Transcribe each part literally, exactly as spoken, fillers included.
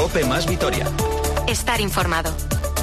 COPE más Vitoria. Estar informado.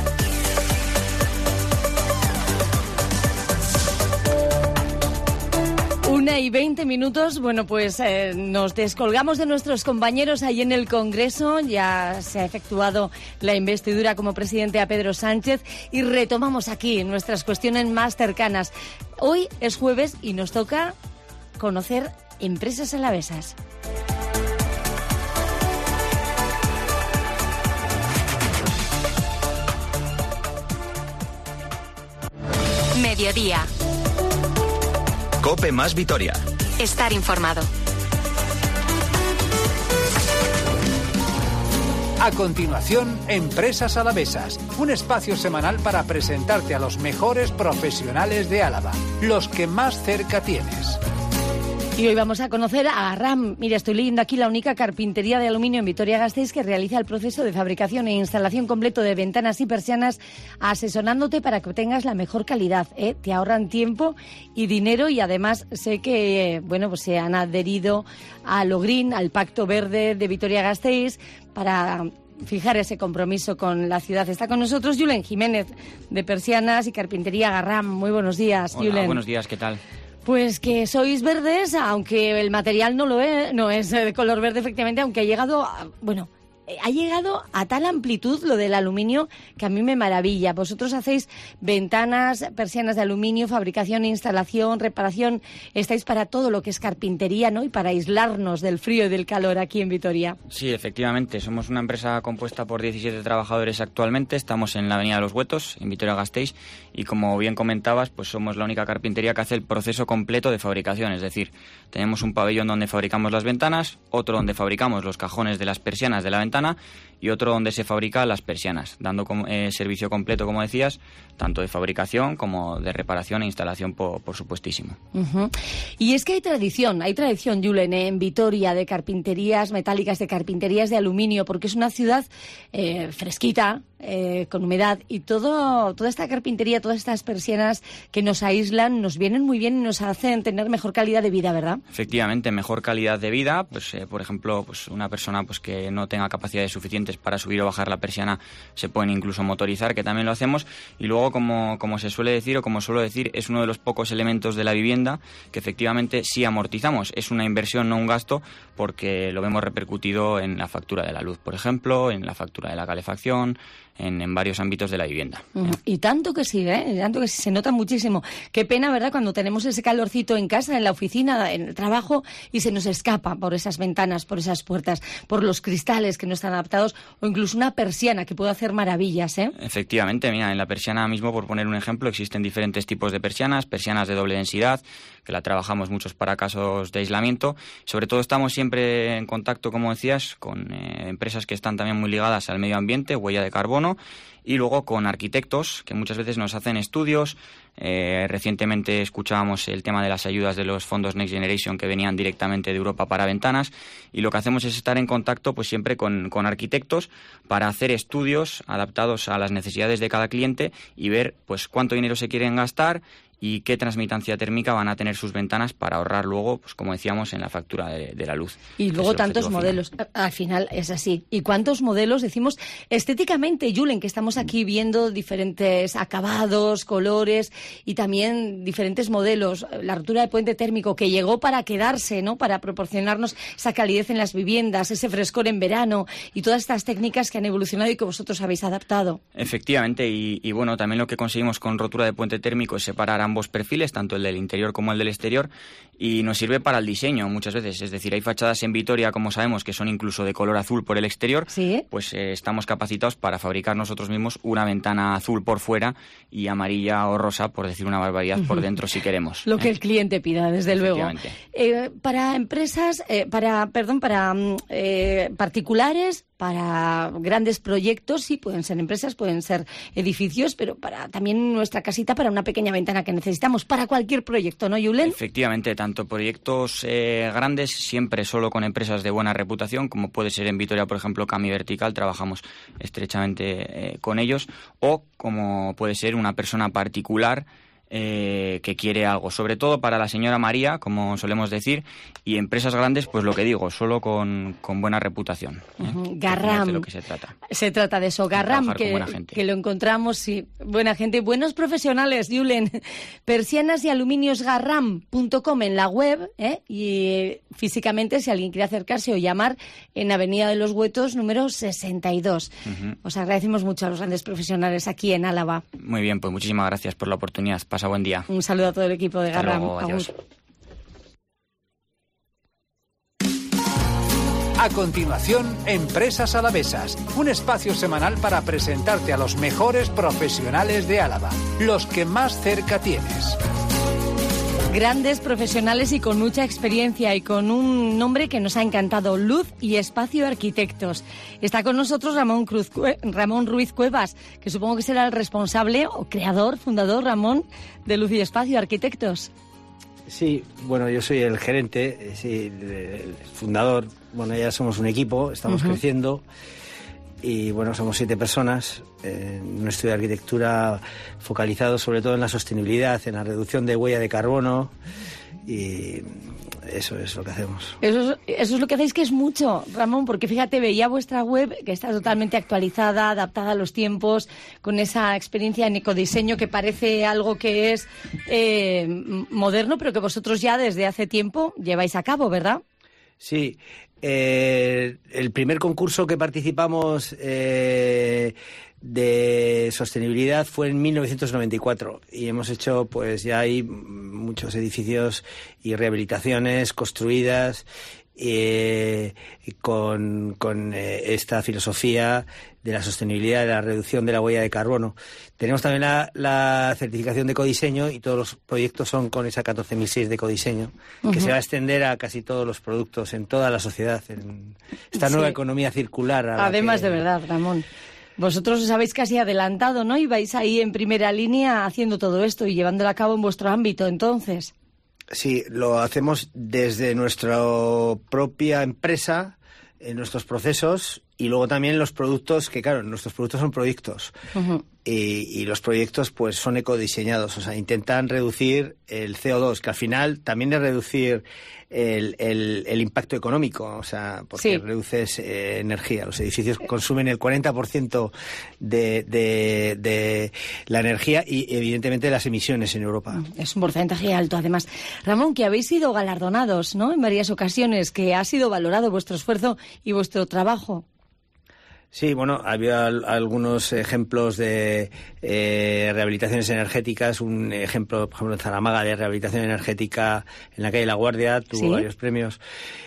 Una y veinte minutos, bueno, pues eh, nos descolgamos de nuestros compañeros ahí en el Congreso. Ya se ha efectuado la investidura como presidente a Pedro Sánchez y retomamos aquí nuestras cuestiones más cercanas. Hoy es jueves y nos toca conocer empresas alavesas. Mediodía. COPE más Vitoria. Estar informado. A continuación, Empresas Alavesas, un espacio semanal para presentarte a los mejores profesionales de Álava, los que más cerca tienes. Y hoy vamos a conocer a Garram. Mira, estoy leyendo aquí la única carpintería de aluminio en Vitoria-Gasteiz que realiza el proceso de fabricación e instalación completo de ventanas y persianas, asesorándote para que obtengas la mejor calidad, ¿eh? Te ahorran tiempo y dinero y además sé que, eh, bueno, pues se han adherido a lo Green, al Pacto Verde de Vitoria-Gasteiz para fijar ese compromiso con la ciudad. Está con nosotros Julen Jiménez, de Persianas y Carpintería Garram. Muy buenos días, Hola, Julen. Buenos días, ¿qué tal? Pues que sois verdes, aunque el material no lo es, no es de color verde efectivamente, aunque ha llegado, a, bueno, ha llegado a tal amplitud lo del aluminio que a mí me maravilla. Vosotros hacéis ventanas, persianas de aluminio, fabricación, instalación, reparación. Estáis para todo lo que es carpintería, ¿no? Y para aislarnos del frío y del calor aquí en Vitoria. Sí, efectivamente. Somos una empresa compuesta por diecisiete trabajadores actualmente. Estamos en la Avenida de los Huetos, en Vitoria-Gasteiz. Y como bien comentabas, pues somos la única carpintería que hace el proceso completo de fabricación. Es decir, tenemos un pabellón donde fabricamos las ventanas, otro donde fabricamos los cajones de las persianas de la ventana y otro donde se fabrican las persianas, dando como, eh, servicio completo, como decías, tanto de fabricación como de reparación e instalación, por, por supuestísimo. Uh-huh. Y es que hay tradición, hay tradición, Julen, ¿eh? En Vitoria, de carpinterías metálicas, de carpinterías de aluminio, porque es una ciudad eh, fresquita, eh, con humedad, y todo, toda esta carpintería, todas estas persianas que nos aíslan, nos vienen muy bien y nos hacen tener mejor calidad de vida, ¿verdad? Efectivamente, mejor calidad de vida. Pues, eh, por ejemplo, pues una persona pues que no tenga capacidades suficientes para subir o bajar la persiana, se pueden incluso motorizar, que también lo hacemos. Y luego, como, como se suele decir, o como suelo decir, es uno de los pocos elementos de la vivienda que efectivamente sí amortizamos. Es una inversión, no un gasto, porque lo vemos repercutido en la factura de la luz, por ejemplo, en la factura de la calefacción, en, en varios ámbitos de la vivienda. Uh-huh. Y tanto que sí, ¿eh? Tanto que sí, se nota muchísimo. Qué pena, ¿verdad?, cuando tenemos ese calorcito en casa, en la oficina, en el trabajo, y se nos escapa por esas ventanas, por esas puertas, por los cristales que no están adaptados, o incluso una persiana que puede hacer maravillas, ¿eh? Efectivamente, mira, en la persiana mismo, por poner un ejemplo, existen diferentes tipos de persianas, persianas de doble densidad, que la trabajamos muchos para casos de aislamiento. Sobre todo estamos siempre en contacto, como decías, con eh, empresas que están también muy ligadas al medio ambiente, huella de carbono, y luego con arquitectos que muchas veces nos hacen estudios. Eh, recientemente escuchábamos el tema de las ayudas de los fondos Next Generation que venían directamente de Europa para ventanas, y lo que hacemos es estar en contacto pues siempre con, con arquitectos para hacer estudios adaptados a las necesidades de cada cliente y ver pues cuánto dinero se quieren gastar y qué transmitancia térmica van a tener sus ventanas para ahorrar luego, pues como decíamos, en la factura de, de la luz. Y luego tantos modelos, final. Al final es así. ¿Y cuántos modelos decimos estéticamente, Julen, que estamos aquí viendo diferentes acabados, colores y también diferentes modelos? La rotura de puente térmico que llegó para quedarse, ¿no?, para proporcionarnos esa calidez en las viviendas, ese frescor en verano y todas estas técnicas que han evolucionado y que vosotros habéis adaptado. Efectivamente, y, y bueno, también lo que conseguimos con rotura de puente térmico es separar ambos perfiles, tanto el del interior como el del exterior, y nos sirve para el diseño muchas veces. Es decir, hay fachadas en Vitoria, como sabemos, que son incluso de color azul por el exterior. ¿Sí? Pues eh, estamos capacitados para fabricar nosotros mismos una ventana azul por fuera y amarilla o rosa, por decir una barbaridad, por dentro si queremos. Lo ¿eh? que el cliente pida, desde luego. Eh, para empresas, eh, para, perdón, para eh, particulares, para grandes proyectos, sí, pueden ser empresas, pueden ser edificios, pero para también nuestra casita, para una pequeña ventana que necesitamos, para cualquier proyecto, ¿no, Julen? Efectivamente, tanto proyectos eh, grandes, siempre solo con empresas de buena reputación, como puede ser en Vitoria, por ejemplo, Cami Vertical, trabajamos estrechamente eh, con ellos, o como puede ser una persona particular eh, que quiere algo, sobre todo para la señora María, como solemos decir, y empresas grandes, pues lo que digo, solo con, con buena reputación. ¿eh? Uh-huh. Garram. De lo que se trata. Se trata de eso, Garram, que, que lo encontramos, sí, buena gente, buenos profesionales, Julen. Persianas y aluminios garram punto com en la web, ¿eh? Y eh, físicamente, si alguien quiere acercarse o llamar, en Avenida de los Huetos, número sesenta y dos. Uh-huh. Os agradecemos mucho a los grandes profesionales aquí en Álava. Muy bien, pues muchísimas gracias por la oportunidad. Pasa buen día. Un saludo a todo el equipo de Garram. Hasta luego, adiós. A continuación, Empresas Alavesas, un espacio semanal para presentarte a los mejores profesionales de Álava, los que más cerca tienes. Grandes profesionales y con mucha experiencia y con un nombre que nos ha encantado, Luz y Espacio Arquitectos. Está con nosotros Ramón, Cruz, Ramón Ruiz Cuevas, que supongo que será el responsable o creador, fundador, Ramón, de Luz y Espacio Arquitectos. Sí, bueno, yo soy el gerente, sí, el fundador. Bueno, ya somos un equipo, estamos uh-huh. creciendo y, bueno, somos siete personas en un estudio de arquitectura focalizado sobre todo en la sostenibilidad, en la reducción de huella de carbono y eso es lo que hacemos. Eso es, eso es lo que hacéis, que es mucho, Ramón, porque fíjate, veía vuestra web que está totalmente actualizada, adaptada a los tiempos, con esa experiencia en ecodiseño que parece algo que es eh, moderno, pero que vosotros ya desde hace tiempo lleváis a cabo, ¿verdad? Sí, eh, el primer concurso que participamos eh, de sostenibilidad fue en mil novecientos noventa y cuatro y hemos hecho, pues ya hay muchos edificios y rehabilitaciones construidas eh, con, con eh, esta filosofía de la sostenibilidad, de la reducción de la huella de carbono. Tenemos también la, la certificación de ecodiseño y todos los proyectos son con esa catorce mil seis de ecodiseño, uh-huh. que se va a extender a casi todos los productos en toda la sociedad, en esta nueva sí. economía circular. Además, que... de verdad, Ramón. Vosotros os habéis casi adelantado, ¿no? Y vais ahí en primera línea haciendo todo esto y llevándolo a cabo en vuestro ámbito, entonces. Sí, lo hacemos desde nuestra propia empresa, en nuestros procesos y luego también los productos, que claro, nuestros productos son proyectos uh-huh. y, y los proyectos pues son ecodiseñados, o sea, intentan reducir el C O dos, que al final también es reducir el, el, el impacto económico, o sea, porque sí. reduces eh, energía. Los edificios consumen el cuarenta por ciento de, de, de la energía y evidentemente las emisiones en Europa. Es un porcentaje alto, además. Ramón, que habéis sido galardonados, ¿no?, en varias ocasiones, que ha sido valorado vuestro esfuerzo y vuestro trabajo. Sí, bueno, había algunos ejemplos de eh, rehabilitaciones energéticas. Un ejemplo, por ejemplo, en Zaramaga, de rehabilitación energética en la calle La Guardia, tuvo ¿Sí? varios premios.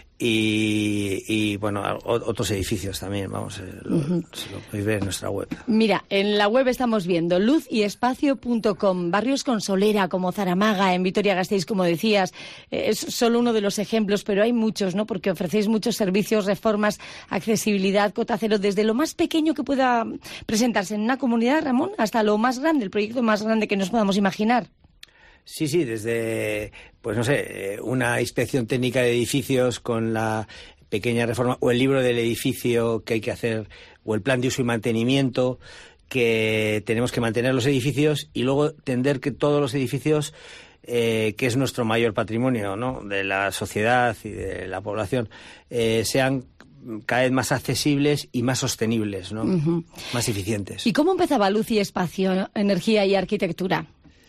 Y, y bueno, otros edificios también, vamos, lo, uh-huh. lo podéis ver en nuestra web. Mira, en la web estamos viendo luz y espacio punto com, barrios con solera como Zaramaga, en Vitoria-Gasteiz, como decías, es solo uno de los ejemplos, pero hay muchos, ¿no?, porque ofrecéis muchos servicios, reformas, accesibilidad, cota cero, desde lo más pequeño que pueda presentarse en una comunidad, Ramón, hasta lo más grande, el proyecto más grande que nos podamos imaginar. Sí, sí, desde, pues no sé, una inspección técnica de edificios con la pequeña reforma, o el libro del edificio que hay que hacer, o el plan de uso y mantenimiento, que tenemos que mantener los edificios y luego entender que todos los edificios, eh, que es nuestro mayor patrimonio, ¿no?, de la sociedad y de la población, eh, sean cada vez más accesibles y más sostenibles, ¿no?, uh-huh. más eficientes. ¿Y cómo empezaba Luz y Espacio, Energía y Arquitectura?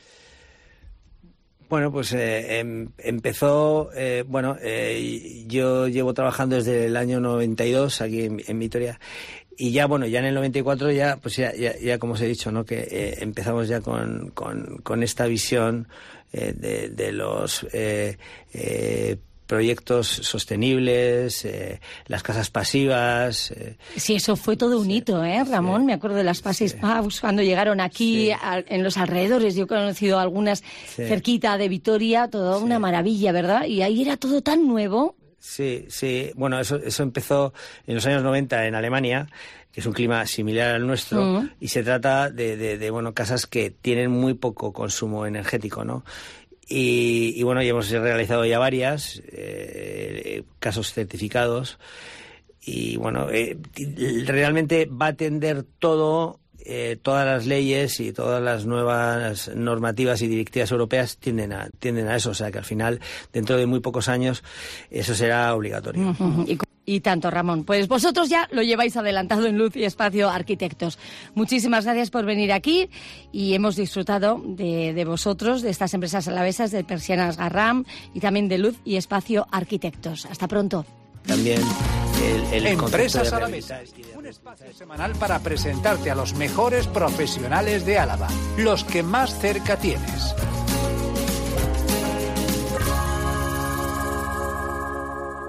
Bueno, pues eh, em, empezó, eh, bueno, eh, yo llevo trabajando desde el año noventa y dos aquí en, en Vitoria y ya, bueno, ya en el noventa y cuatro ya, pues ya, ya, ya como os he dicho, ¿no?, que eh, empezamos ya con, con, con esta visión eh, de, de los eh, eh, proyectos sostenibles, eh, las casas pasivas. Eh. Sí, eso fue todo un hito, ¿eh, Ramón? Sí, me acuerdo de las Passive sí. Pubs cuando llegaron aquí, sí. a, en los alrededores. Yo he conocido algunas sí. cerquita de Vitoria, toda sí. una maravilla, ¿verdad? Y ahí era todo tan nuevo. Sí, sí. Bueno, eso, eso empezó en los años noventa en Alemania, que es un clima similar al nuestro, mm. y se trata de, de, de, bueno, casas que tienen muy poco consumo energético, ¿no? Y, y bueno, ya hemos realizado ya varias, eh, casos certificados, y bueno, eh, realmente va a atender todo eh, todas las leyes y todas las nuevas normativas y directivas europeas tienden a, tienden a eso. O sea que al final, dentro de muy pocos años, eso será obligatorio. Uh-huh. Y, y tanto, Ramón. Pues vosotros ya lo lleváis adelantado en Luz y Espacio Arquitectos. Muchísimas gracias por venir aquí y hemos disfrutado de, de vosotros, de estas empresas alavesas, de Persianas Garram y también de Luz y Espacio Arquitectos. Hasta pronto. También el, el Empresas Alavesas, un espacio semanal para presentarte a los mejores profesionales de Álava, los que más cerca tienes.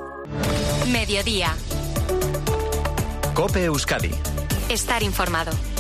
Mediodía. COPE Euskadi. Estar informado.